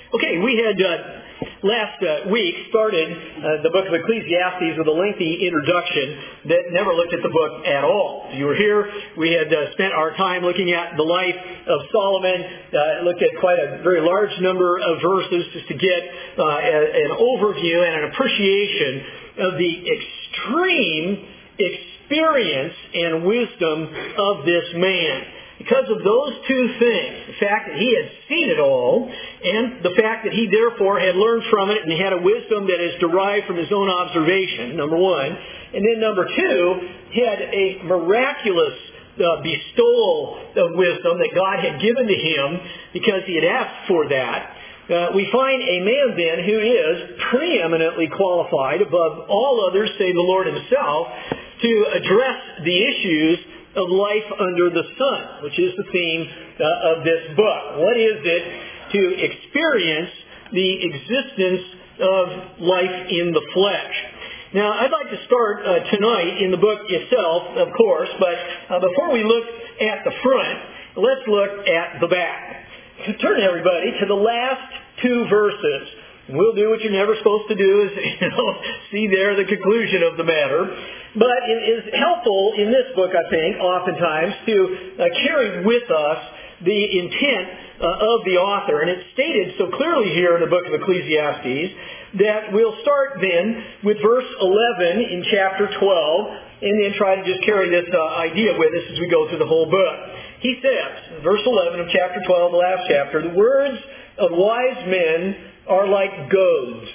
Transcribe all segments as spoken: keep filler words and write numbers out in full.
Okay, we had uh, last uh, week started uh, the book of Ecclesiastes with a lengthy introduction that never looked at the book at all. If you were here, we had uh, spent our time looking at the life of Solomon, uh, looked at quite a very large number of verses just to get uh, a, an overview and an appreciation of the extreme experience and wisdom of this man. Because of those two things, the fact that he had seen it all, and the fact that he therefore had learned from it and had a wisdom that is derived from his own observation, number one. And then number two, he had a miraculous uh, bestowal of wisdom that God had given to him because he had asked for that. Uh, we find a man then who is preeminently qualified above all others, save the Lord himself, to address the issues of life under the sun, which is the theme uh, of this book. What is it to experience the existence of life in the flesh? Now, I'd like to start uh, tonight in the book itself, of course, but uh, before we look at the front, let's look at the back. Turn, everybody, to the last two verses. We'll do what you're never supposed to do, is you know, see there the conclusion of the matter. But it is helpful in this book, I think, oftentimes to uh, carry with us the intent uh, of the author. And it's stated so clearly here in the book of Ecclesiastes that we'll start then with verse eleven in chapter twelve and then try to just carry this uh, idea with us as we go through the whole book. He says, verse eleven of chapter twelve, the last chapter, the words of wise men are like goads,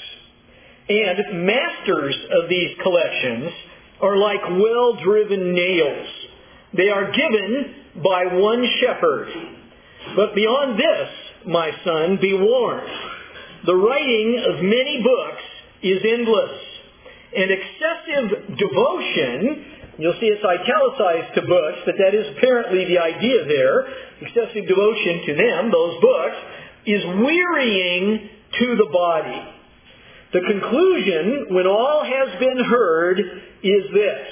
and masters of these collections are like well-driven nails. They are given by one shepherd. But beyond this, my son, be warned. The writing of many books is endless, and excessive devotion, you'll see it's italicized to books, but that is apparently the idea there, excessive devotion to them, those books, is wearying to the body. The conclusion, when all has been heard, is this: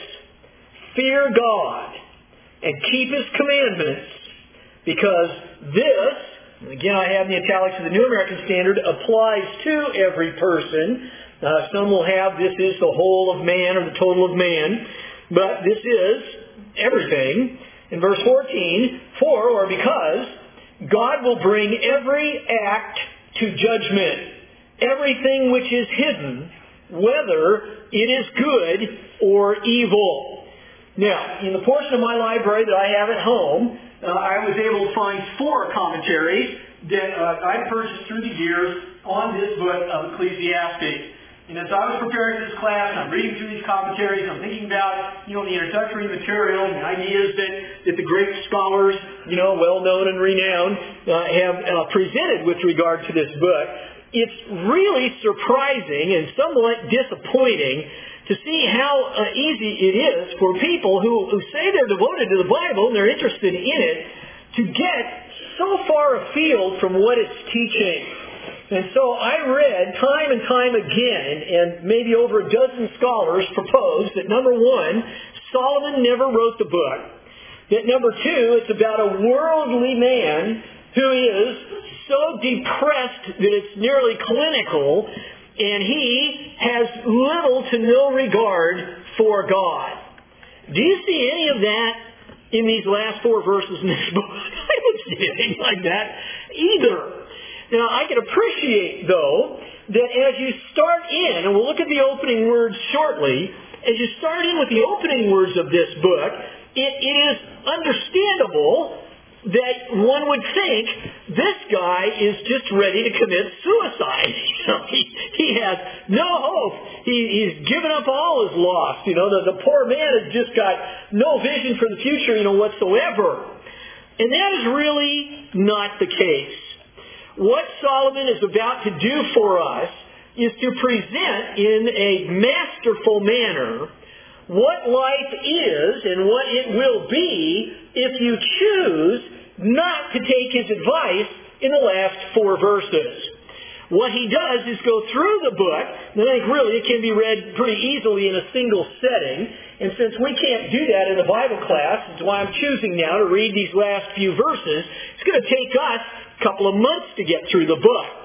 fear God and keep His commandments, because this, and again I have in the italics of the New American Standard, applies to every person. Uh, some will have this is the whole of man or the total of man, but this is everything. In verse fourteen, for or because God will bring every act to judgment, everything which is hidden, whether it is good or evil. Now, in the portion of my library that I have at home, uh, I was able to find four commentaries that uh, I purchased through the years on this book of Ecclesiastes. And as I was preparing for this class, and I'm reading through these commentaries, I'm thinking about, you know, the introductory material and the ideas that, that the great scholars, you know, well-known and renowned, uh, have uh, presented with regard to this book. It's really surprising and somewhat disappointing to see how uh, easy it is for people who, who say they're devoted to the Bible and they're interested in it to get so far afield from what it's teaching. And so I read time and time again, and maybe over a dozen scholars proposed that number one, Solomon never wrote the book. That number two, it's about a worldly man who is so depressed that it's nearly clinical, and he has little to no regard for God. Do you see any of that in these last four verses in this book? I don't see anything like that either. Now, I can appreciate, though, that as you start in, and we'll look at the opening words shortly, as you start in with the opening words of this book, it, it is understandable that one would think this guy is just ready to commit suicide. You know, he, he has no hope. He, he's given up all his lost. You know, the, the poor man has just got no vision for the future, you know, whatsoever. And that is really not the case. What Solomon is about to do for us is to present in a masterful manner what life is and what it will be if you choose not to take his advice in the last four verses. What he does is go through the book, and I think really it can be read pretty easily in a single setting, and since we can't do that in a Bible class, that's why I'm choosing now to read these last few verses, it's going to take us couple of months to get through the book.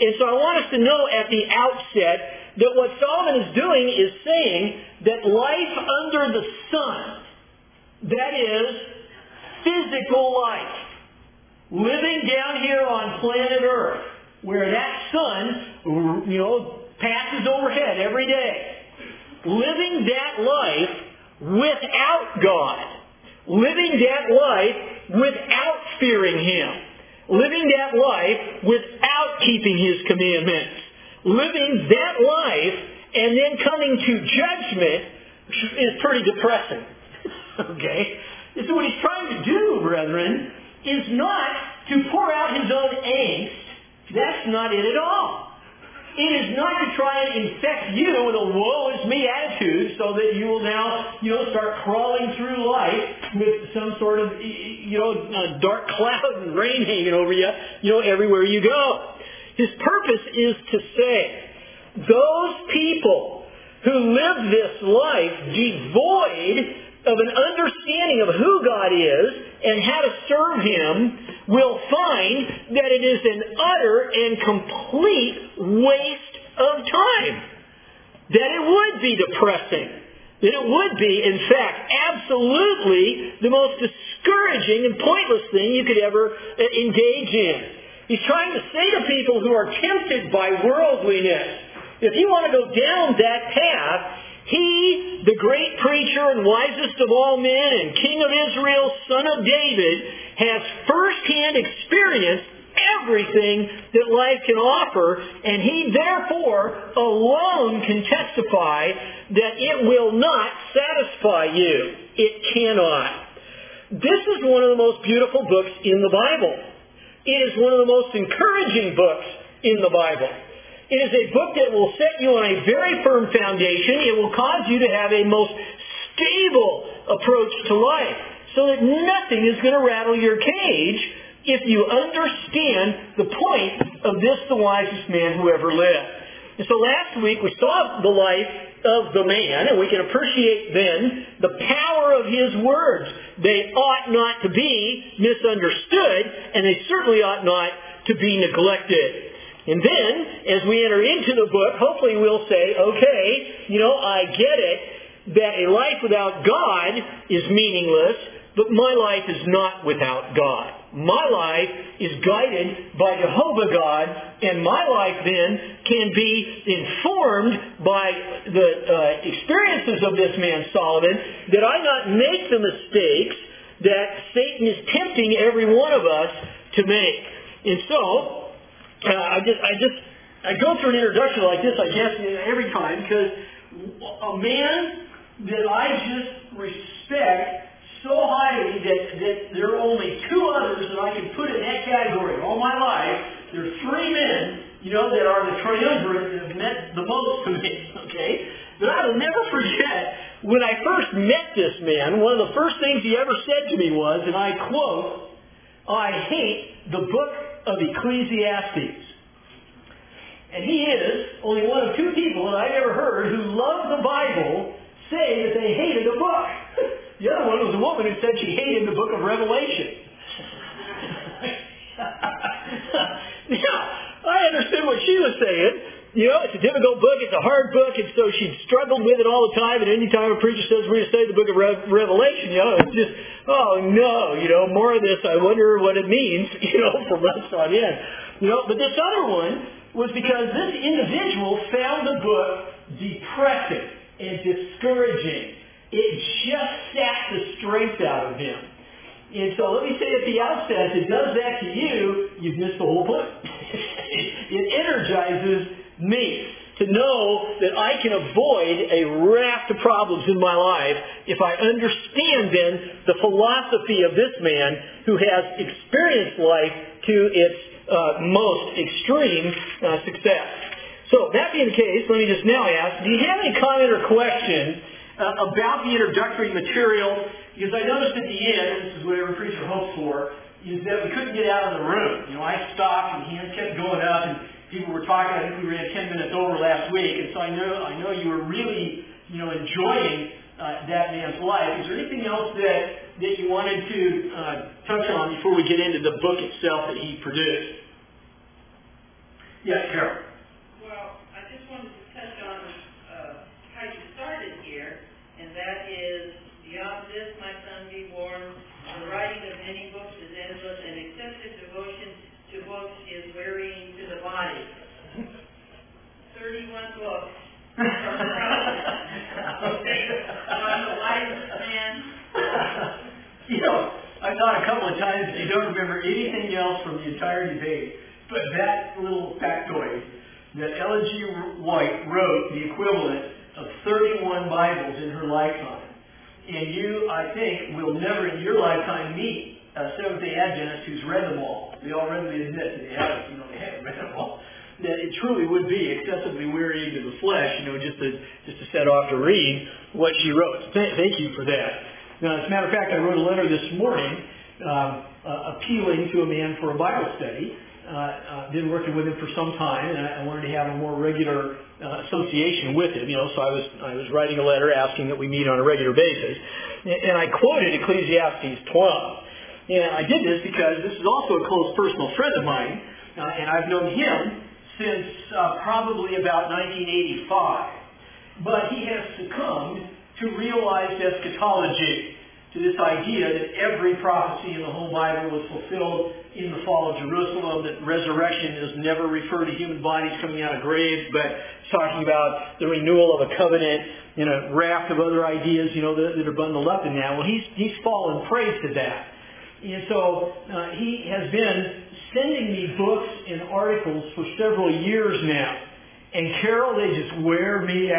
And so I want us to know at the outset that what Solomon is doing is saying that life under the sun, that is, physical life, living down here on planet Earth, where that sun, you know, passes overhead every day, living that life without God, living that life without fearing Him, living that life without keeping His commandments, living that life and then coming to judgment is pretty depressing. Okay? And so what he's trying to do, brethren, is not to pour out his own angst. That's not it at all. It is not to try and infect you with a woe is me attitude so that you will now, you know, start crawling through life with some sort of, you know, dark cloud and rain hanging over you, you know, everywhere you go. His purpose is to say, those people who live this life devoid of an understanding of who God is and how to serve Him will find that it is an utter and complete waste of time. That it would be depressing. That it would be, in fact, absolutely the most discouraging and pointless thing you could ever engage in. He's trying to say to people who are tempted by worldliness, if you want to go down that path, He, the great preacher and wisest of all men and King of Israel, Son of David, has firsthand experienced everything that life can offer, and he therefore alone can testify that it will not satisfy you. It cannot. This is one of the most beautiful books in the Bible. It is one of the most encouraging books in the Bible. It is a book that will set you on a very firm foundation. It will cause you to have a most stable approach to life so that nothing is going to rattle your cage if you understand the point of this, the wisest man who ever lived. And so last week we saw the life of the man, and we can appreciate then the power of his words. They ought not to be misunderstood, and they certainly ought not to be neglected. And then, as we enter into the book, hopefully we'll say, okay, you know, I get it, that a life without God is meaningless, but my life is not without God. My life is guided by Jehovah God, and my life then can be informed by the uh, experiences of this man Solomon, that I not make the mistakes that Satan is tempting every one of us to make. And so, Uh, I just, I just, I go through an introduction like this, I guess, every time, because a man that I just respect so highly that, that there are only two others that I can put in that category all my life. There are three men, you know, that are the triumvirate that have meant the most to me, okay? But I will never forget when I first met this man, one of the first things he ever said to me was, and I quote, "I hate the book of Ecclesiastes." And he is only one of two people that I've ever heard who love the Bible say that they hated a book. The other one was a woman who said she hated the book of Revelation. Now, I understood what she was saying. You know, it's a difficult book, it's a hard book, and so she struggled with it all the time, and any time a preacher says we're going to study the book of Re- Revelation, you know, it's just, oh no, you know, more of this, I wonder what it means, you know, from months on end. You know, but this other one was because this individual found the book depressing and discouraging. It just sapped the strength out of him. And so let me say at the outset, if it does that to you, you've missed the whole book. It energizes me to know that I can avoid a raft of problems in my life if I understand then the philosophy of this man who has experienced life to its uh, most extreme uh, success. So that being the case, let me just now ask, do you have any comment or question uh, about the introductory material? Because I noticed at the end, this is what every preacher hopes for, is that we couldn't get out of the room. You know, I stopped and hands kept going up, and people were talking. I think we ran ten minutes over last week, and so I know I know you were really, you know, enjoying uh, that man's life. Is there anything else that that you wanted to uh, touch on before we get into the book itself that he produced? Yes, Carol. Well, I just wanted to touch on uh, how you started here, and that is, beyond this, my son, be warned, the writing of many books is endless, and excessive devotion to books is wearying to the body. thirty-one books. Okay. I'm the wisest man. You know, I thought a couple of times that you don't remember anything else from the entire debate, but that little factoid that Ellen G. White wrote the equivalent of thirty-one Bibles in her lifetime. And you, I think, will never in your lifetime meet a Seventh-day Adventist who's read them all. They all readily admit that they haven't, you know, they haven't read them all. That it truly would be excessively wearying to the flesh, you know, just to just to set off to read what she wrote. Th- thank you for that. Now, as a matter of fact, I wrote a letter this morning um, uh, appealing to a man for a Bible study. Uh, uh, been working with him for some time, and I, I wanted to have a more regular uh, association with him. You know, so I was I was writing a letter asking that we meet on a regular basis, and, and I quoted Ecclesiastes twelve. And I did this because this is also a close personal friend of mine, uh, and I've known him since uh, probably about nineteen eighty-five. But he has succumbed to realized eschatology, to this idea that every prophecy in the whole Bible was fulfilled in the fall of Jerusalem, that resurrection is never referred to human bodies coming out of graves, but talking about the renewal of a covenant and a raft of other ideas, you know, that, that are bundled up in that. Well, he's, he's fallen prey to that. And so uh, he has been sending me books and articles for several years now. And Carol, they just wear me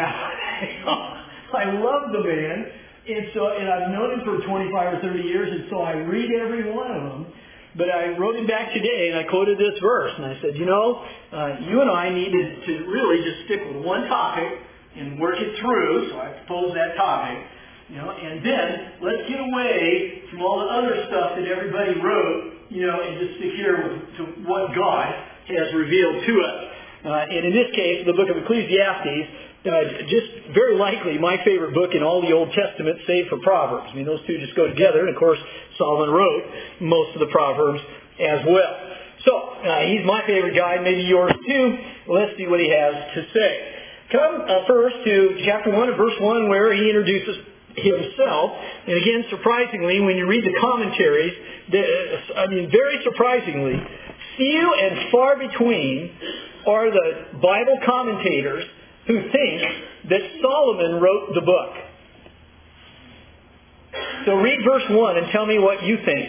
out. I love the man. And so, and I've known him for twenty-five or thirty years, and so I read every one of them. But I wrote him back today, and I quoted this verse, and I said, you know, uh, you and I needed to really just stick with one topic and work it through. So I proposed that topic, you know, and then let's get away from all the other stuff that everybody wrote, you know, and just stick here with to what God has revealed to us. Uh, and in this case, the book of Ecclesiastes. Uh, just very likely my favorite book in all the Old Testament, save for Proverbs. I mean, those two just go together. And, of course, Solomon wrote most of the Proverbs as well. So, uh, he's my favorite guy, maybe yours too. Let's see what he has to say. Come uh, first to chapter one and verse one, where he introduces himself. And again, surprisingly, when you read the commentaries, the, I mean, very surprisingly, few and far between are the Bible commentators who think that Solomon wrote the book. So read verse one and tell me what you think.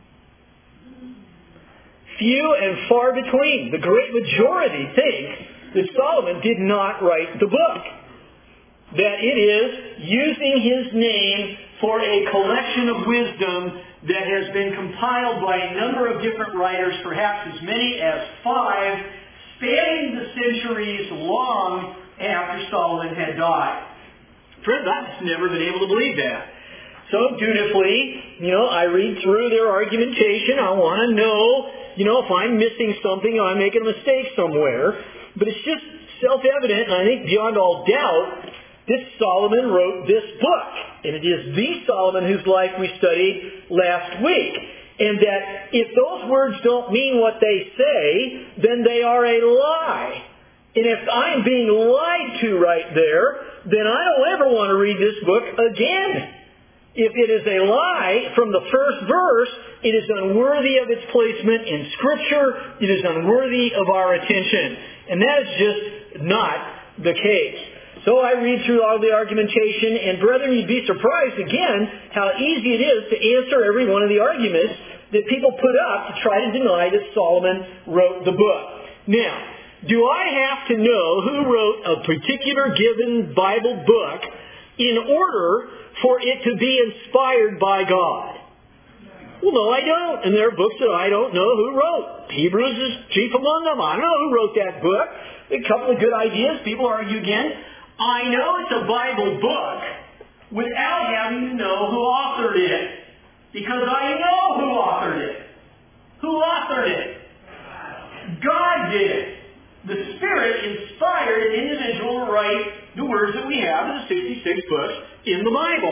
Few and far between. The great majority think that Solomon did not write the book. That it is using his name for a collection of wisdom that has been compiled by a number of different writers, perhaps as many as five, spanning the centuries long after Solomon had died. Friends, I've just never been able to believe that. So dutifully, you know, I read through their argumentation. I want to know, you know, if I'm missing something or I'm making a mistake somewhere. But it's just self-evident, and I think beyond all doubt, this Solomon wrote this book. And it is the Solomon whose life we studied last week. And that if those words don't mean what they say, then they are a lie. And if I'm being lied to right there, then I don't ever want to read this book again. If it is a lie from the first verse, it is unworthy of its placement in Scripture. It is unworthy of our attention. And that is just not the case. So I read through all the argumentation, and brethren, you'd be surprised again how easy it is to answer every one of the arguments that people put up to try to deny that Solomon wrote the book. Now, do I have to know who wrote a particular given Bible book in order for it to be inspired by God? Well, no, I don't. And there are books that I don't know who wrote. Hebrews is chief among them. I don't know who wrote that book. A couple of good ideas. People argue again. I know it's a Bible book without having to know who authored it. Because I know who authored it. Who authored it? God did. The Spirit inspired an individual to write the words that we have in the sixty-six books in the Bible.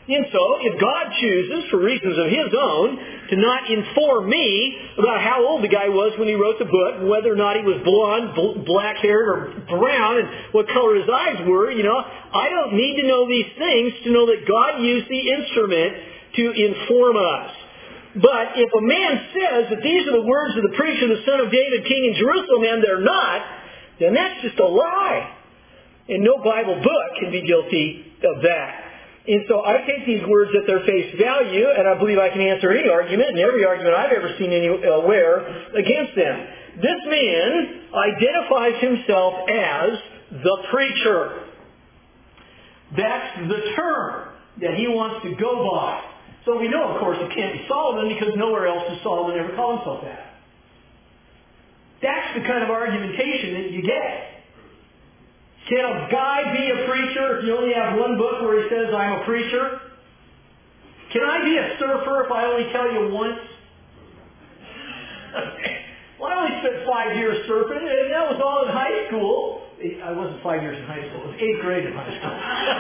And so, if God chooses, for reasons of His own, to not inform me about how old the guy was when he wrote the book, and whether or not he was blonde, bl- black-haired, or brown, and what color his eyes were, you know, I don't need to know these things to know that God used the instrument to inform us. But if a man says that these are the words of the preacher, the son of David, king in Jerusalem, and they're not, then that's just a lie. And no Bible book can be guilty of that. And so I take these words at their face value, and I believe I can answer any argument, and every argument I've ever seen anywhere against them. This man identifies himself as the preacher. That's the term that he wants to go by. So we know, of course, it can't be Solomon, because nowhere else does Solomon ever call himself that. That's the kind of argumentation that you get. Can a guy be a preacher if you only have one book where he says, I'm a preacher? Can I be a surfer if I only tell you once? Well, I only spent five years surfing, and that was all in high school. I wasn't five years in high school. It was eighth grade in high school.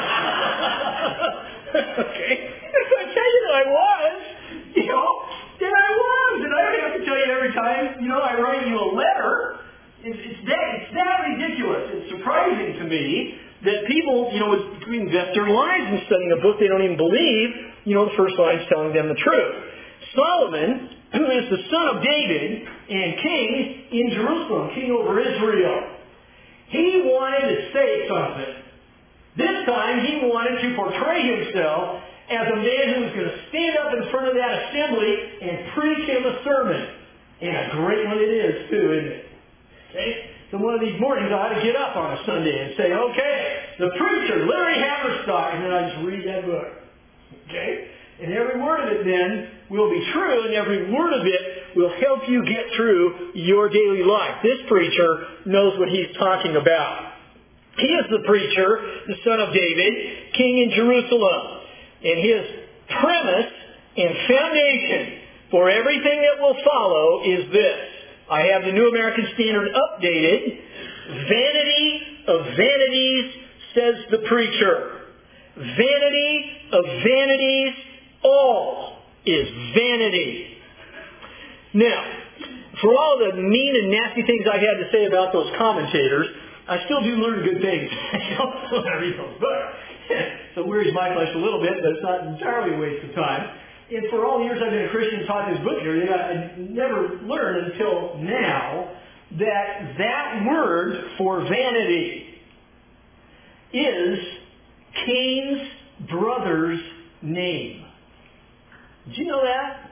Okay. If I tell you that I was, you know, then I was. And I don't have to tell you every time, you know, I write you a letter. It's, it's, that, it's that ridiculous. It's surprising to me that people, you know, would invest their lives in studying a book they don't even believe, you know, the first line's telling them the truth. Solomon, who is the son of David and king in Jerusalem, king over Israel, he wanted to say something. This time he wanted to portray himself as a man who was going to stand up in front of that assembly and preach him a sermon. And a great one it is, too, isn't it? Okay? So one of these mornings I ought to get up on a Sunday and say, okay, the preacher, Larry Haverstock, and then I just read that book. Okay? And every word of it then will be true, and every word of it will help you get through your daily life. This preacher knows what he's talking about. He is the preacher, the son of David, king in Jerusalem. And his premise and foundation for everything that will follow is this. I have the New American Standard updated. Vanity of vanities, says the preacher. Vanity of vanities, all is vanity. Now, for all the mean and nasty things I've had to say about those commentators, I still do learn good things when I read those books. So it wearies my flesh a little bit, but it's not entirely a waste of time. And for all the years I've been a Christian and taught this book here, I never learned until now that that word for vanity is Cain's brother's name. Did you know that?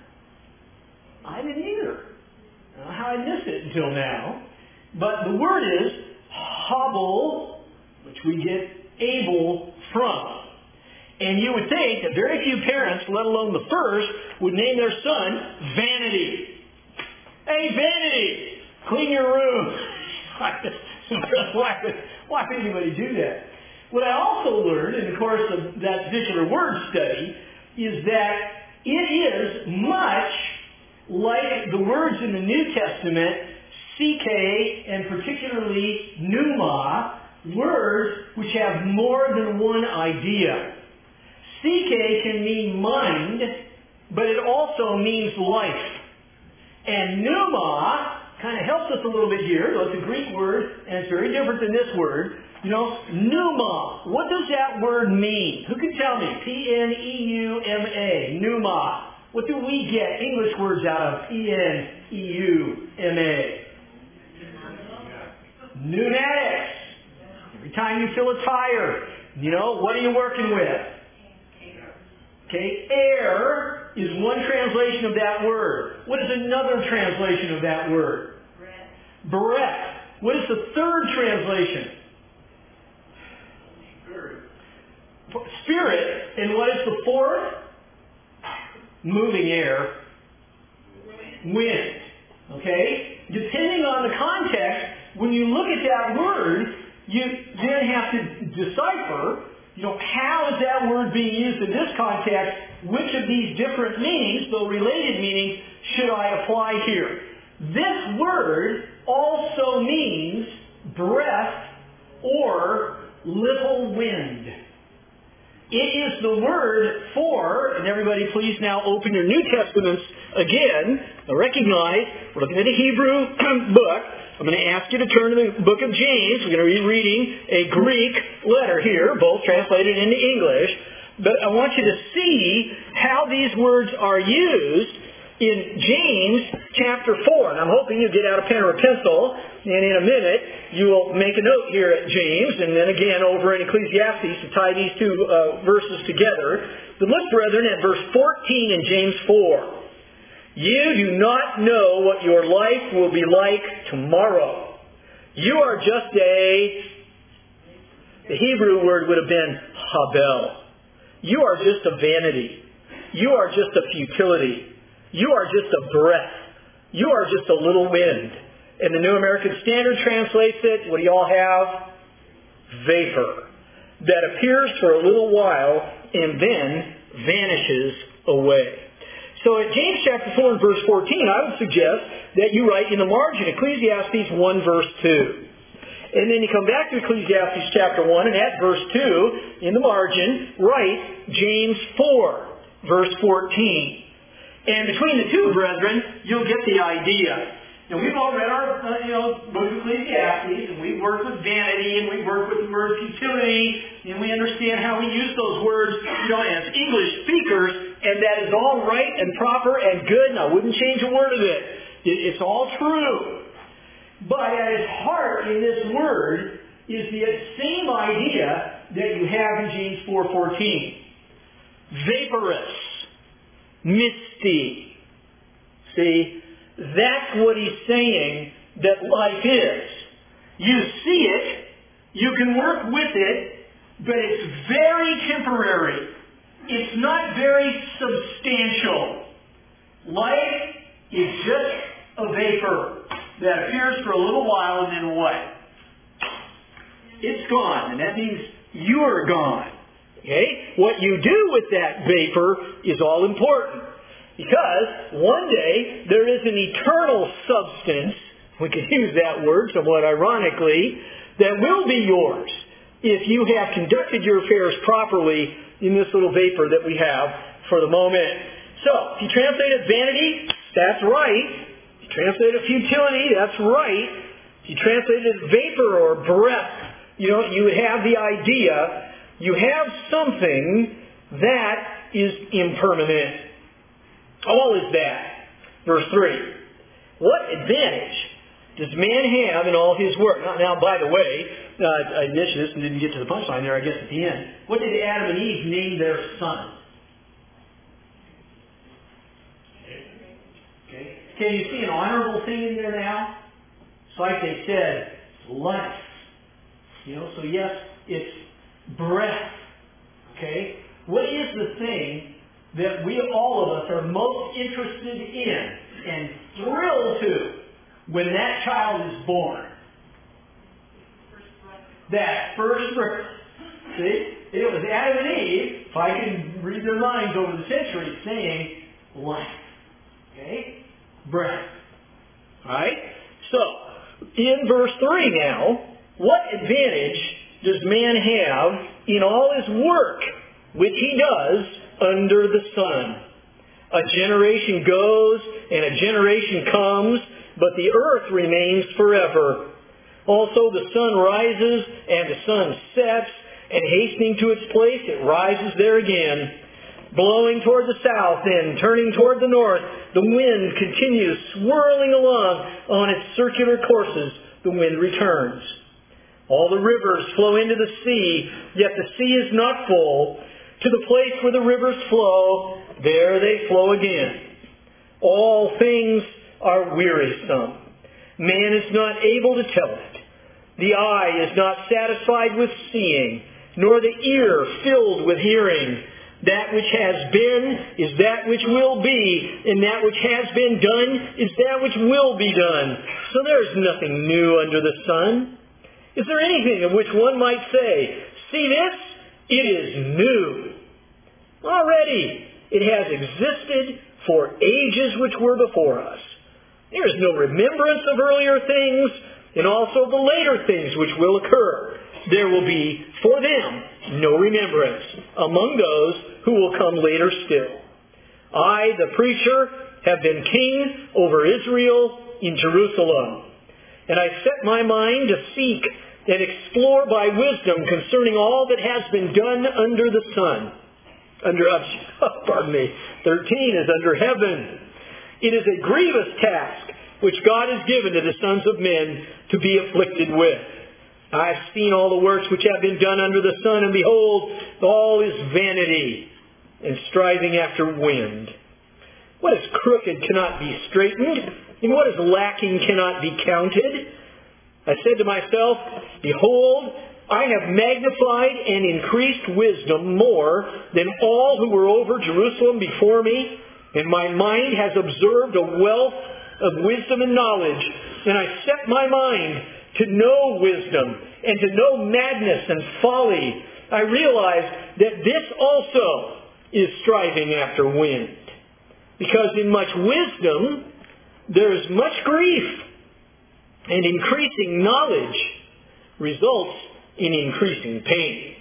I didn't either. I don't know how I missed it until now. But the word is Hobble, which we get Abel from. And you would think that very few parents, let alone the first, would name their son Vanity. Hey, Vanity, clean your room. why, would, why would anybody do that? What I also learned in the course of that particular word study is that it is much like the words in the New Testament, Psyche, and particularly pneuma, words which have more than one idea. Psyche can mean mind, but it also means life. And pneuma kind of helps us a little bit here, though it's a Greek word, and it's very different than this word. You know, pneuma. What does that word mean? Who can tell me? P N E U M A. Pneuma. What do we get English words out of P N E U M A? Pneumatics. Every time you fill a tire, you know, what are you working with? Okay, air is one translation of that word. What is another translation of that word? Breath. Breath. What is the third translation? Spirit. Spirit. And what is the fourth? Moving air. Wind. Okay? Depending on the context, when you look at that word, you then have to decipher, you know, how is that word being used in this context? Which of these different meanings, though related meanings, should I apply here? This word also means breath or little wind. It is the word for, and everybody please now open your New Testaments again. Now recognize, we're looking at a Hebrew book. I'm going to ask you to turn to the book of James. We're going to be reading a Greek letter here, both translated into English. But I want you to see how these words are used in James chapter four. And I'm hoping you get out a pen or a pencil, and in a minute you will make a note here at James, and then again over in Ecclesiastes to tie these two uh, verses together. But look, brethren, at verse fourteen in James four. You do not know what your life will be like tomorrow. You are just a... The Hebrew word would have been habel. You are just a vanity. You are just a futility. You are just a breath. You are just a little wind. And the New American Standard translates it, what do you all have? Vapor. That appears for a little while and then vanishes away. So at James chapter four and verse fourteen, I would suggest that you write in the margin Ecclesiastes one verse two. And then you come back to Ecclesiastes chapter one, and at verse two, in the margin, write James four, verse fourteen. And between the two, brethren, you'll get the idea. Now, we've all read our, uh, you know, book of Ecclesiastes, and we've worked with vanity, and we've worked with the word futility, and we understand how we use those words, you know, as English speakers, and that is all right and proper and good, and I wouldn't change a word of it. It's all true. But at its heart in this word is the same idea that you have in James four fourteen. Vaporous. Misty. See, that's what he's saying that life is. You see it, you can work with it, but it's very temporary. It's not very substantial. Life is just a vapor that appears for a little while and then what? It's gone, and that means you're gone. Okay? What you do with that vapor is all important. Because one day there is an eternal substance, we could use that word somewhat ironically, that will be yours if you have conducted your affairs properly in this little vapor that we have for the moment. So, if you translate it vanity, that's right. If you translate it futility, that's right. If you translate it vapor or breath, you know, you have the idea, you have something that is impermanent. All is that. Verse three. What advantage does man have in all his work? Now, now by the way, uh, I mentioned this and didn't get to the punchline there, I guess, at the end. What did Adam and Eve name their son? Okay. Can you see an honorable thing in there now? It's like they said, life. You know, so yes, it's breath. Okay? What is the thing that we, all of us, are most interested in and thrilled to when that child is born? That first breath. See? It was Adam and Eve, if I can read their minds over the centuries, saying life. Okay? Breath. Alright? So, in verse three now, what advantage does man have in all his work which he does under the sun? A generation goes and a generation comes, but the earth remains forever. Also the sun rises and the sun sets, and hastening to its place it rises there again. Blowing toward the south and turning toward the north, the wind continues swirling along on its circular courses. The wind returns. All the rivers flow into the sea, yet the sea is not full. To the place where the rivers flow, there they flow again. All things are wearisome. Man is not able to tell it. The eye is not satisfied with seeing, nor the ear filled with hearing. That which has been is that which will be, and that which has been done is that which will be done. So there is nothing new under the sun. Is there anything of which one might say, see this? It is new. Already it has existed for ages which were before us. There is no remembrance of earlier things, and also the later things which will occur, there will be for them no remembrance among those who will come later still. I, the preacher, have been king over Israel in Jerusalem, and I set my mind to seek and explore by wisdom concerning all that has been done under the sun. Under, uh, pardon me, thirteen is under heaven. It is a grievous task which God has given to the sons of men to be afflicted with. I have seen all the works which have been done under the sun, and behold, all is vanity and striving after wind. What is crooked cannot be straightened, and what is lacking cannot be counted. I said to myself, behold, I have magnified and increased wisdom more than all who were over Jerusalem before me, and my mind has observed a wealth of wisdom and knowledge, and I set my mind to know wisdom and to know madness and folly. I realized that this also is striving after wind, because in much wisdom there is much grief, and increasing knowledge results in increasing pain.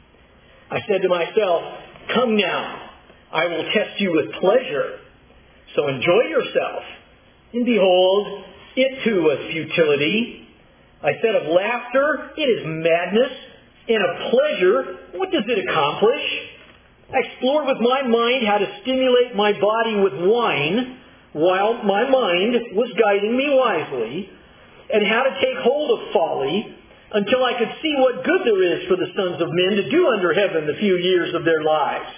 I said to myself, come now, I will test you with pleasure, so enjoy yourself. And behold, it too was futility. I said of laughter, it is madness, and of pleasure, what does it accomplish? I explored with my mind how to stimulate my body with wine, while my mind was guiding me wisely, and how to take hold of folly, until I could see what good there is for the sons of men to do under heaven the few years of their lives.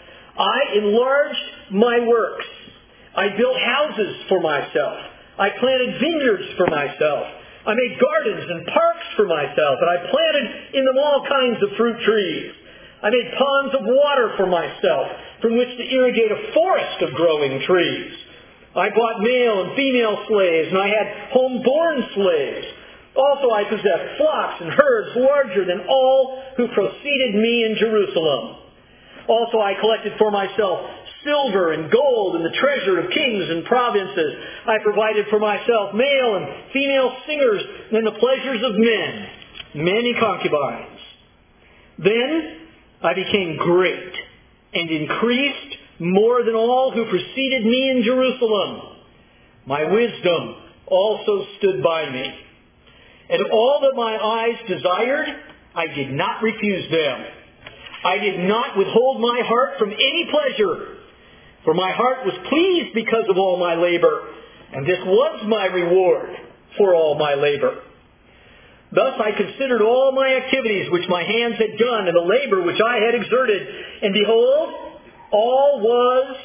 I enlarged my works. I built houses for myself. I planted vineyards for myself. I made gardens and parks for myself, and I planted in them all kinds of fruit trees. I made ponds of water for myself, from which to irrigate a forest of growing trees. I bought male and female slaves, and I had home-born slaves. Also I possessed flocks and herds larger than all who preceded me in Jerusalem. Also I collected for myself silver and gold and the treasure of kings and provinces. I provided for myself male and female singers and the pleasures of men, many concubines. Then I became great and increased more than all who preceded me in Jerusalem. My wisdom also stood by me. And all that my eyes desired, I did not refuse them. I did not withhold my heart from any pleasure, for my heart was pleased because of all my labor, and this was my reward for all my labor. Thus I considered all my activities which my hands had done, and the labor which I had exerted, and behold, all was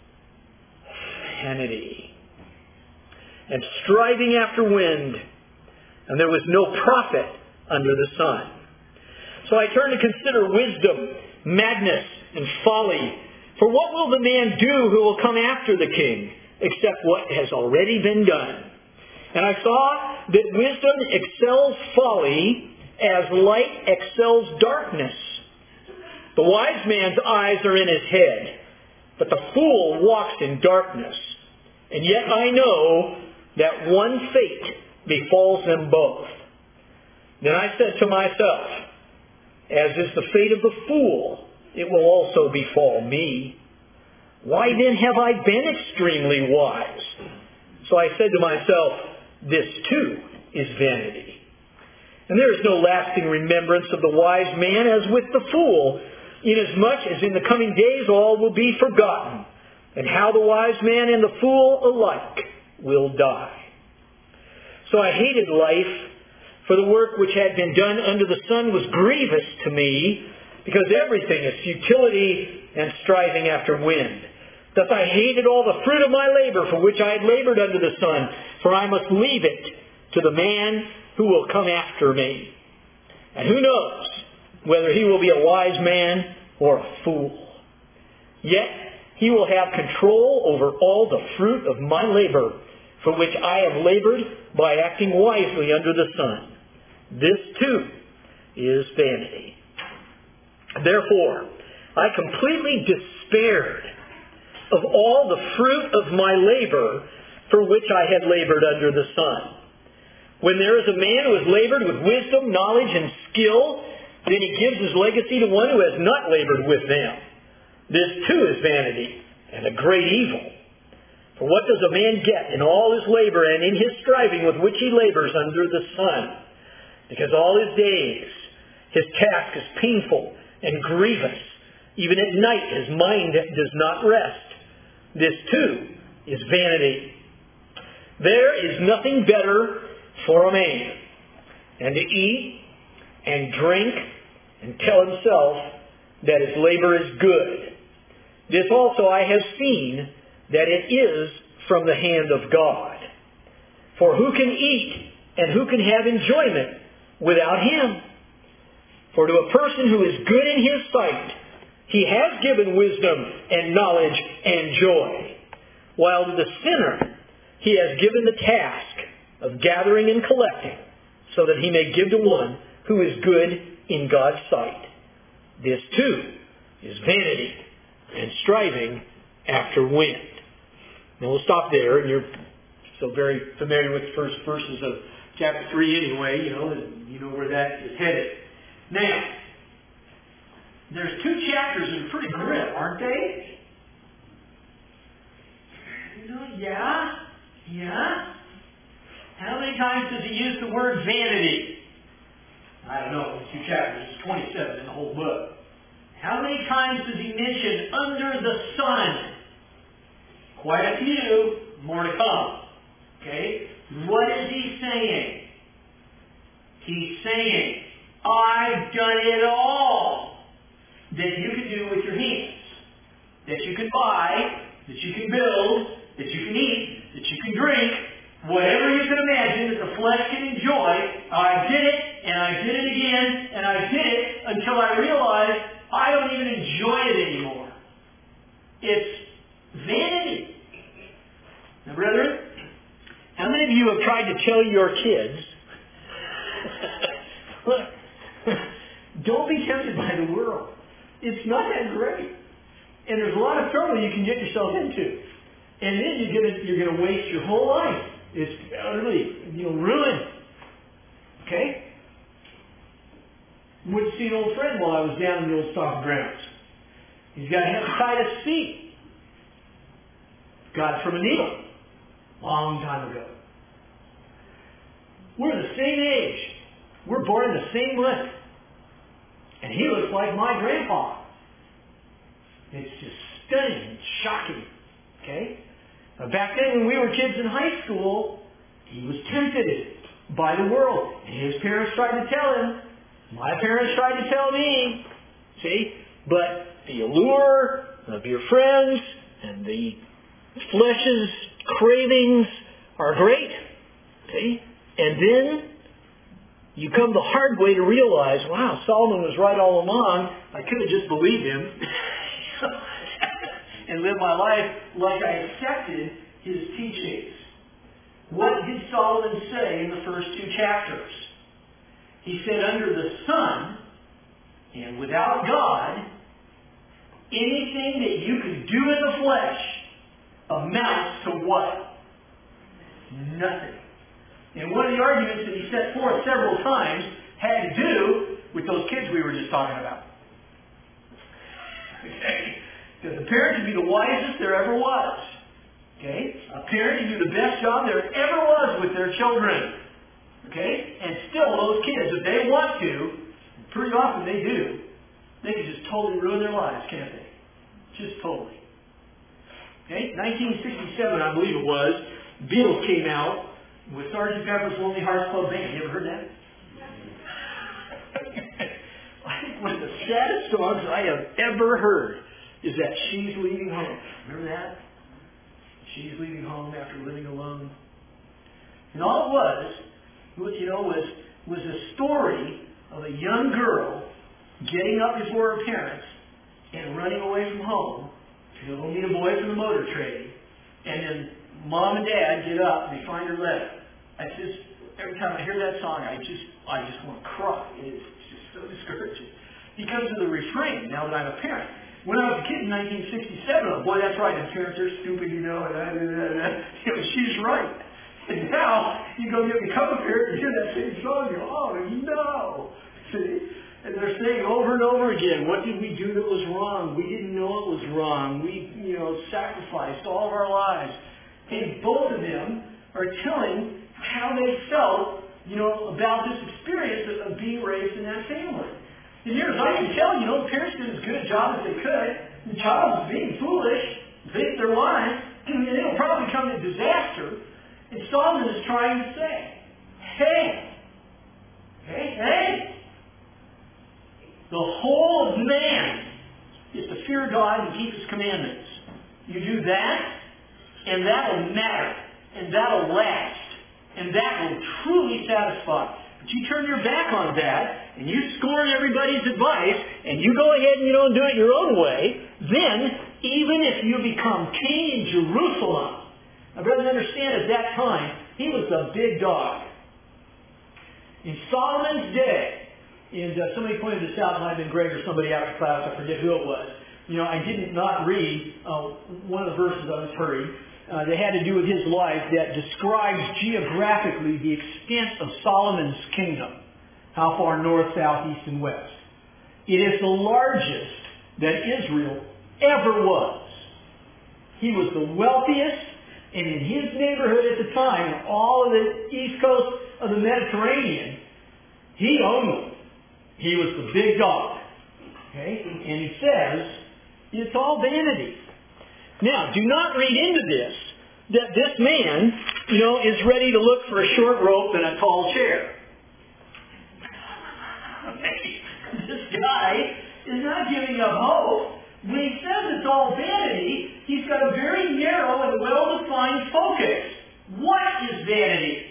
vanity and striving after wind, and there was no profit under the sun. So I turned to consider wisdom, madness, and folly. For what will the man do who will come after the king, except what has already been done? And I saw that wisdom excels folly as light excels darkness. The wise man's eyes are in his head, but the fool walks in darkness. And yet I know that one fate befalls them both. Then I said to myself, as is the fate of the fool, it will also befall me. Why then have I been extremely wise? So I said to myself, this too is vanity. And there is no lasting remembrance of the wise man as with the fool, inasmuch as in the coming days all will be forgotten, and how the wise man and the fool alike will die. So I hated life, for the work which had been done under the sun was grievous to me, because everything is futility and striving after wind. Thus I hated all the fruit of my labor for which I had labored under the sun, for I must leave it to the man who will come after me. And who knows whether he will be a wise man or a fool. Yet he will have control over all the fruit of my labor, for which I have labored by acting wisely under the sun. This too is vanity. Therefore, I completely despaired of all the fruit of my labor for which I had labored under the sun. When there is a man who has labored with wisdom, knowledge, and skill, then he gives his legacy to one who has not labored with them. This too is vanity and a great evil. For what does a man get in all his labor and in his striving with which he labors under the sun? Because all his days his task is painful and grievous. Even at night his mind does not rest. This too is vanity. There is nothing better for a man than to eat and drink and tell himself that his labor is good. This also I have seen, that it is from the hand of God. For who can eat and who can have enjoyment without Him? For to a person who is good in his sight, He has given wisdom and knowledge and joy. While to the sinner, He has given the task of gathering and collecting, so that he may give to one who is good in God's sight. This too is vanity and striving after wind. And we'll stop there, and you're so very familiar with the first verses of chapter three anyway, you know, and you know where that is headed. Now, there's two chapters that are pretty grim, aren't they? You know, yeah, yeah. How many times does he use the word vanity? I don't know, it's two chapters, it's twenty-seven in the whole book. How many times does he mention under the sun? Quite a few, more to come. Okay? What is he saying? He's saying, I've done it all that you can do with your hands. That you can buy, that you can build, that you can eat, that you can drink, whatever you can imagine that the flesh can enjoy. I did it, and I did it again, and I did it until I realized I don't even enjoy it anymore. It's vanity. Now, brethren, how many of you have tried to tell your kids, look, don't be tempted by the world. It's not that great. And there's a lot of trouble you can get yourself into. And then you're going to, you're going to waste your whole life. It's utterly, you know, ruined. Okay? Went to see an old friend while I was down in the old stock grounds. He's got hepatitis C. Got it from a needle. Long time ago. We're the same age. We're born in the same month. And he looks like my grandpa. It's just stunning and shocking. Okay? Now, back then when we were kids in high school, he was tempted by the world. And his parents tried to tell him. My parents tried to tell me. See? But the allure of your friends and the flesh's cravings are great. See? And then you come the hard way to realize, wow, Solomon was right all along. I could have just believed him and lived my life like I accepted his teachings. What did Solomon say in the first two chapters? He said, under the sun and without God, anything that you can do in the flesh amounts to what? Nothing. And one of the arguments that he set forth several times had to do with those kids we were just talking about. Okay? Because a parent can be the wisest there ever was. Okay? A parent can do the best job there ever was with their children. Okay? And still those kids, if they want to, pretty often they do, they can just totally ruin their lives, can't they? Just totally. Okay? nineteen sixty-seven, I believe it was, Beatles came out with Sergeant Pepper's Lonely Hearts Club Band. You ever heard that? I think one of the saddest songs I have ever heard is that She's Leaving Home. Remember that? She's leaving home after living alone. And all it was, you know, was, was a story of a young girl getting up before her parents and running away from home to go meet a boy from the motor trade. And then Mom and Dad get up and they find her letter. I just, every time I hear that song, I just, I just want to cry. It's just so discouraging. Because of the refrain, now that I'm a parent. When I was a kid in nineteen sixty-seven, oh boy, that's right, and parents are stupid, you know, and, and, and, and you know, she's right. And now, you go get me come up here and hear that same song, and you go, oh, no. See? And they're saying over and over again, what did we do that was wrong? We didn't know it was wrong. We, you know, sacrificed all of our lives. And both of them are telling how they felt, you know, about this experience of, of being raised in that family. And here, as I can tell, you know, the parents did as good a job as they could. The child was being foolish, think they're lying, and it'll probably come to disaster. And Solomon is trying to say, hey, hey, hey, the whole of man is to fear God and keep His commandments. You do that, and that'll matter, and that'll last, and that will truly satisfy. But you turn your back on that, and you scorn everybody's advice, and you go ahead and you don't do it your own way, then, even if you become king in Jerusalem, now, brothers, understand at that time, he was the big dog. In Solomon's day, and uh, somebody pointed this out, it might have been Greg or somebody after class, I forget who it was. You know, I did not read uh, one of the verses I was hurried uh, that had to do with his life that describes geographically the extent of Solomon's kingdom. How far north, south, east, and west. It is the largest that Israel ever was. He was the wealthiest, and in his neighborhood at the time, all of the east coast of the Mediterranean, he owned them. He was the big dog. Okay? And he says, it's all vanity. Now, do not read into this that this man, you know, is ready to look for a short rope and a tall chair. Okay? This guy is not giving up hope. When he says it's all vanity, he's got a very narrow and well-defined focus. What is vanity?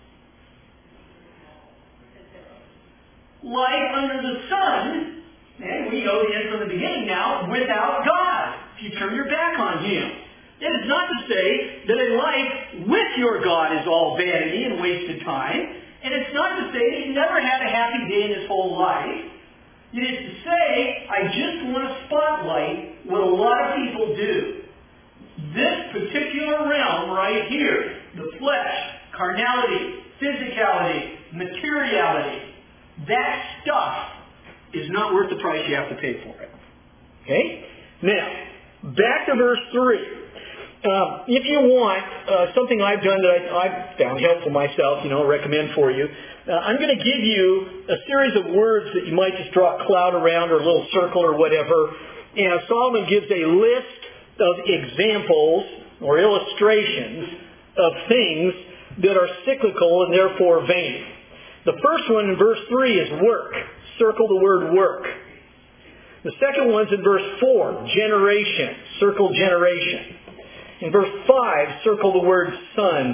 Life under the sun, and we know the end from the beginning now, without God. If you turn your back on Him. That is not to say that a life with your God is all vanity and wasted time. And it's not to say that He's never had a happy day in His whole life. It is to say, I just want to spotlight what a lot of people do. This particular realm right here, the flesh, carnality, physicality, materiality, that stuff is not worth the price you have to pay for it. Okay? Now, back to verse three. Uh, if you want uh, something I've done that I, I've found helpful myself, you know, recommend for you, uh, I'm going to give you a series of words that you might just draw a cloud around or a little circle or whatever. And Solomon gives a list of examples or illustrations of things that are cyclical and therefore vain. The first one in verse three is work. Circle the word work. The second one's in verse four, generation. Circle generation. In verse five, circle the word sun.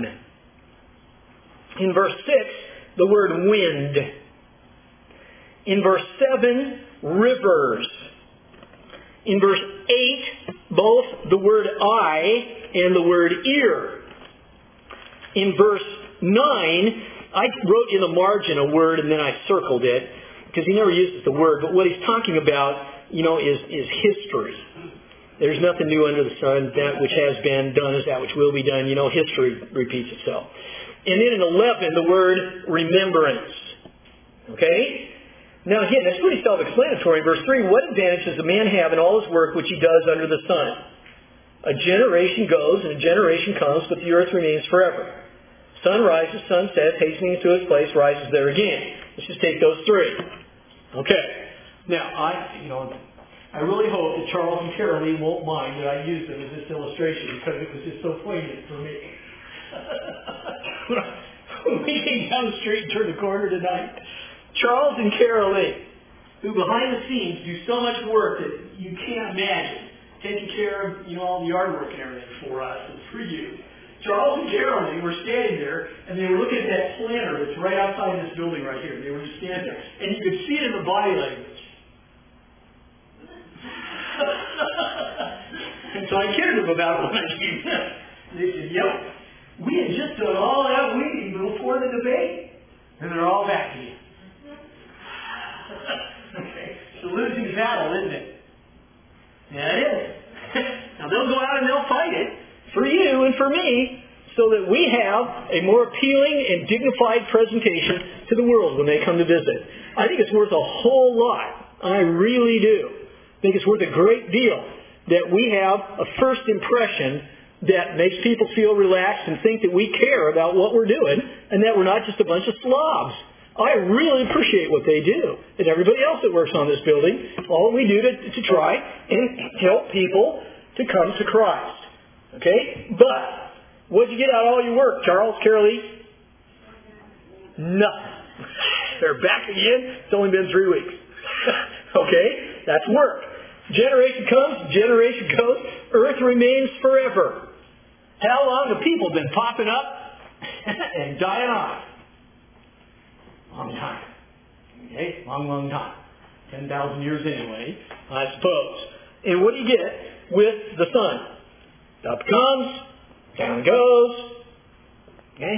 In verse six, the word wind. In verse seven, rivers. In verse eight, both the word eye and the word ear. In verse nine, I wrote in the margin a word and then I circled it because he never uses the word. But what he's talking about, you know, is, is history. There's nothing new under the sun. That which has been done is that which will be done. You know, history repeats itself. And then in eleven, the word remembrance. Okay? Now again, that's pretty self-explanatory. In verse three, what advantage does a man have in all his work which he does under the sun? A generation goes and a generation comes, but the earth remains forever. Sun rises, sun sets, hastening to its place, rises there again. Let's just take those three. Okay. Now, I, you know, I really hope that Charles and Carolee won't mind that I use them as this illustration because it was just so poignant for me. When we came down the street and turned the corner tonight, Charles and Carolee, who behind the scenes do so much work that you can't imagine, taking care of, you know, all the yard work and everything for us and for you. Charles and Carolee were standing there, and they were looking at that planter that's right outside this building right here. They were just standing there, and you could see it in the body language. And so I kidded them about it when I came in. They said, yep, we had just done all that weeding before the debate, and they're all back to you. Okay. It's a losing battle, isn't it? Yeah, it is. Now they'll go out and they'll fight it for you and for me. so that we have a more appealing and dignified presentation to the world when they come to visit. I think it's worth a whole lot. I really do. I think it's worth a great deal that we have a first impression that makes people feel relaxed and think that we care about what we're doing and that we're not just a bunch of slobs. I really appreciate what they do, and everybody else that works on this building, all we do to, to try and help people to come to Christ. Okay? But, what'd you get out of all your work, Charles, Carolee? Nothing. They're back again. It's only been three weeks. Okay? That's work. Generation comes, generation goes. Earth remains forever. How long have people been popping up and dying off? Long time. Okay? Long, long time. ten thousand years anyway, I suppose. And what do you get with the sun? Up it comes, down it goes. Okay?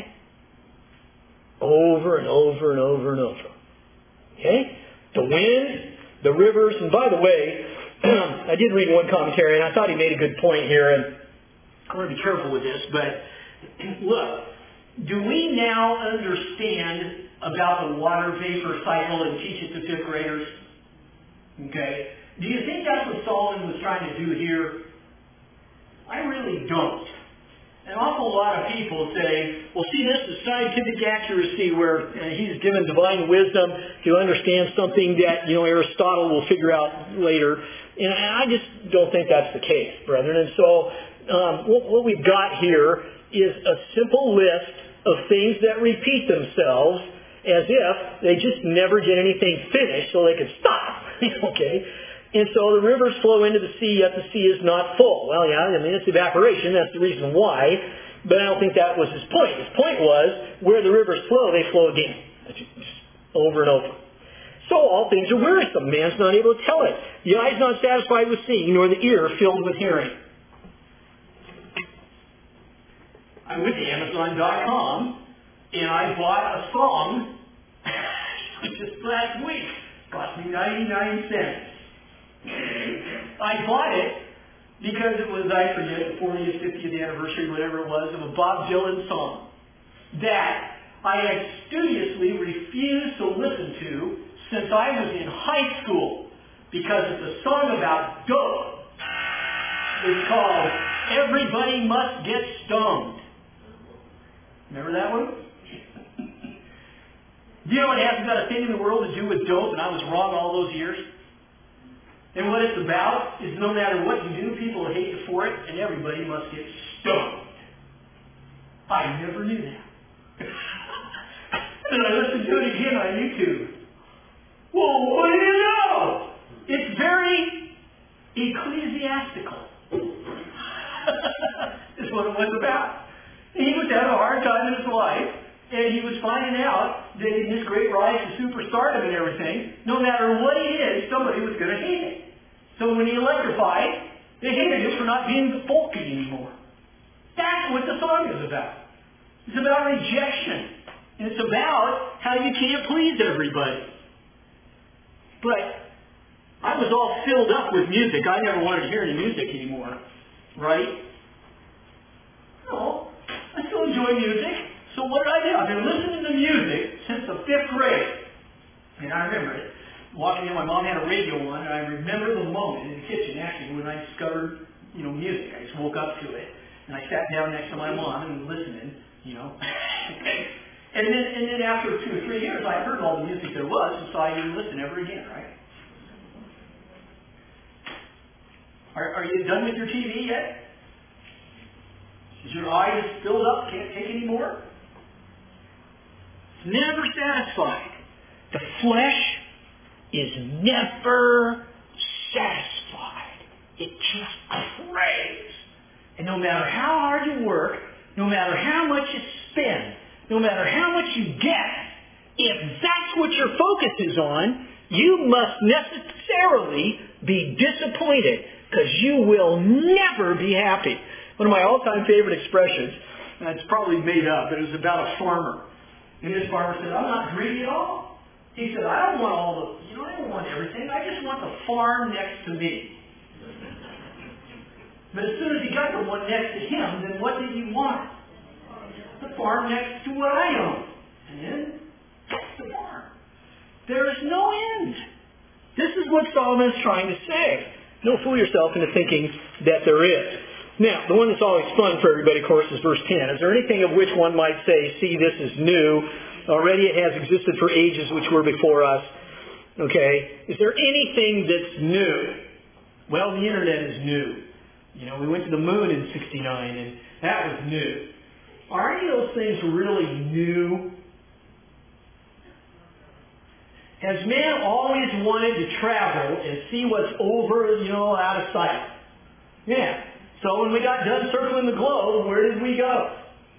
Over and over and over and over. Okay? The wind, the rivers, and by the way, I did read one commentary, and I thought he made a good point here, and I want to be careful with this, but look, do we now understand about the water vapor cycle and teach it to fifth graders? Okay? Do you think that's what Solomon was trying to do here? I really don't. An awful lot of people say, well, see, this is scientific accuracy where uh, he's given divine wisdom to understand something that, you know, Aristotle will figure out later. And I just don't think that's the case, brethren. And so um, what, what we've got here is a simple list of things that repeat themselves as if they just never get anything finished so they could stop. Okay? And so the rivers flow into the sea, yet the sea is not full. Well, yeah, I mean, it's evaporation. That's the reason why. But I don't think that was his point. His point was, where the rivers flow, they flow again. Over and over. So all things are wearisome. Man's not able to tell it. The eye is not satisfied with seeing, nor the ear filled with hearing. I went to Amazon dot com, and I bought a song just last week. It cost me ninety-nine cents. I bought it because it was, I forget, the fortieth, fiftieth anniversary, whatever it was, of a Bob Dylan song that I had studiously refused to listen to since I was in high school because it's a song about dope. It's called Everybody Must Get Stoned. Remember that one? Do you know it hasn't got a thing in the world to do with dope, and I was wrong all those years? And what it's about is no matter what you do, people will hate you for it, and everybody must get stoned. I never knew that. And I listened to it again on YouTube. Well, what do you know? It's very ecclesiastical. Is what it was about. And he was having a hard time in his life, and he was finding out that in this great rise to superstardom and everything, no matter what he is, somebody was going to hate him. So when he electrified, they hated him for not being folky anymore. That's what the song is about. It's about rejection. And it's about how you can't please everybody. But I was all filled up with music. I never wanted to hear any music anymore. Right? No. I still enjoy music. So what did I do? I've been listening to music since the fifth grade. And I remember it. Walking in, my mom had a radio on, and I remember the moment in the kitchen, actually, when I discovered, you know, music. I just woke up to it. And I sat down next to my mom and listening, you know. and then and then after two or three years, I heard all the music there was, and so I didn't listen ever again, right? Are, are you done with your T V yet? Is your eyes filled up? Can't take any more? It's never satisfied. The flesh is never satisfied. It just craves. And no matter how hard you work, no matter how much you spend, no matter how much you get, if that's what your focus is on, you must necessarily be disappointed because you will never be happy. One of my all-time favorite expressions, and it's probably made up, but it was about a farmer. And this farmer said, I'm not greedy at all. He said, I don't want all the, you know, I don't want everything. I just want the farm next to me. But as soon as he got the one next to him, then what did he want? the farm next to what I own. And that's the farm. There is no end. This is what Solomon is trying to say. Don't fool yourself into thinking that there is. Now, the one that's always fun for everybody, of course, is verse ten. Is there anything of which one might say, see, this is new. Already it has existed for ages which were before us. Okay? Is there anything that's new? Well, the internet is new. You know, we went to the moon in sixty-nine, and that was new. Are any of those things really new? Has man always wanted to travel and see what's over, you know, out of sight? Yeah. So when we got done circling the globe, where did we go?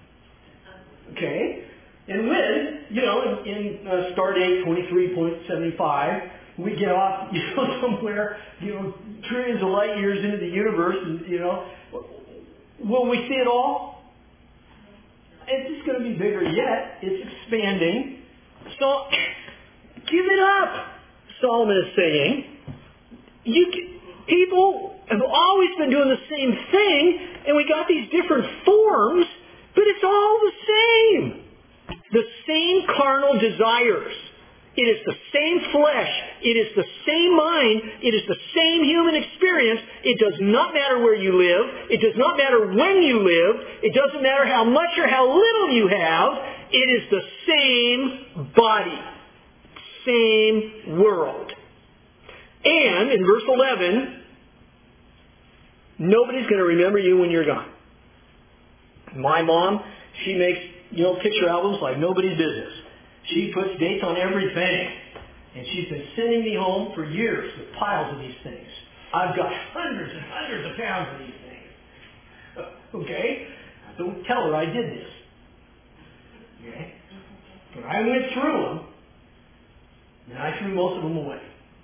Okay. And when, you know, in, in uh, Stardate twenty-three point seven five, we get off, you know, somewhere, you know, trillions of light years into the universe, and, you know, will we see it all? It's just going to be bigger yet. It's expanding. So, give it up, Solomon is saying. You, people have always been doing the same thing, and we got these different forms, but it's all the same. The same carnal desires. It is the same flesh. It is the same mind. It is the same human experience. It does not matter where you live. It does not matter when you live. It doesn't matter how much or how little you have. It is the same body. Same world. And in verse eleven, nobody's going to remember you when you're gone. My mom, she makes, you know, picture albums like nobody's business. She puts dates on everything. And she's been sending me home for years with piles of these things. I've got hundreds and hundreds of pounds of these things. Okay? Don't tell her I did this. Okay? But I went through them, and I threw most of them away.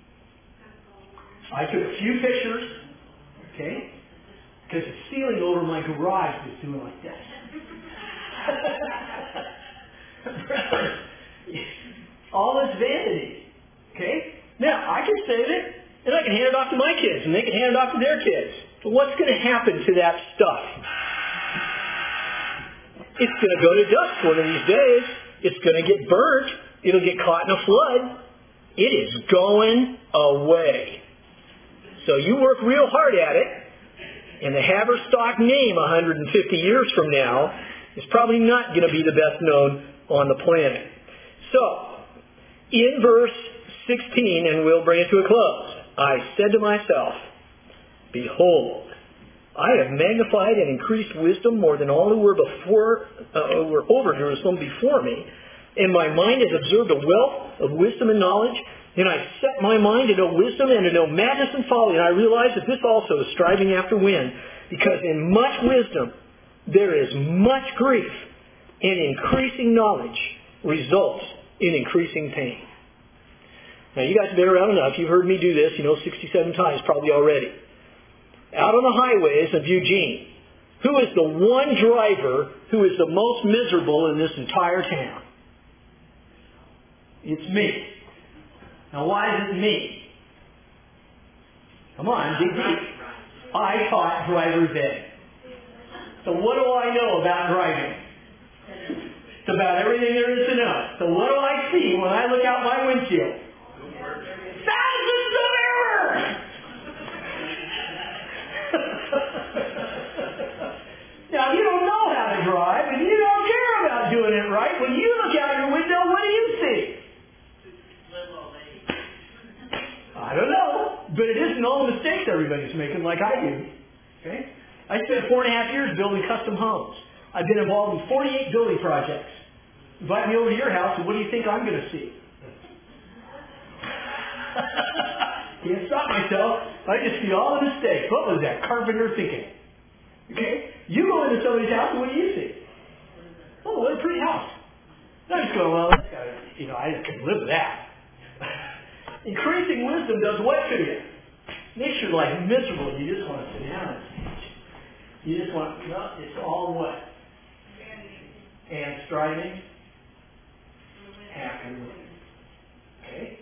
I took a few pictures, okay? Because the ceiling over my garage was doing like this. All this vanity. Okay? Now, I can save it, and I can hand it off to my kids, and they can hand it off to their kids. But what's going to happen to that stuff? It's going to go to dust one of these days. It's going to get burnt. It'll get caught in a flood. It is going away. So you work real hard at it, and the Haverstock name one hundred fifty years from now is probably not going to be the best known on the planet. So, in verse sixteen, and we'll bring it to a close, I said to myself, behold, I have magnified and increased wisdom more than all who were before, uh, were over Jerusalem before me, and my mind has observed a wealth of wisdom and knowledge, and I set my mind to know wisdom and to know madness and folly, and I realize that this also is striving after wind, because in much wisdom there is much grief, and increasing knowledge results in increasing pain. Now, you guys have been around enough. You've heard me do this, you know, sixty-seven times probably already. Out on the highways of Eugene, who is the one driver who is the most miserable in this entire town? It's me. Now, why is it me? Come on, dig deep. I taught driver's ed. So what do I know about driving? It's about everything there is to know. So what do I see when I look out my windshield? Thousands of errors! Now, you don't know how to drive, and you don't care about doing it right. When you look out your window, what do you see? I don't know, but it isn't all the mistakes everybody's making like I do. Okay? I spent four and a half years building custom homes. I've been involved in forty-eight building projects. Invite me over to your house, and what do you think I'm going to see? Can't stop myself. I just see all the mistakes. What was that carpenter thinking? Okay? You go into somebody's house, and what do you see? Oh, what a pretty house. I just go, well, this guy, you know, I just couldn't live with that. Increasing wisdom does what to you? Makes your life miserable. You just want to sit down and you just want, no, it's all what? And striving after winning. Okay?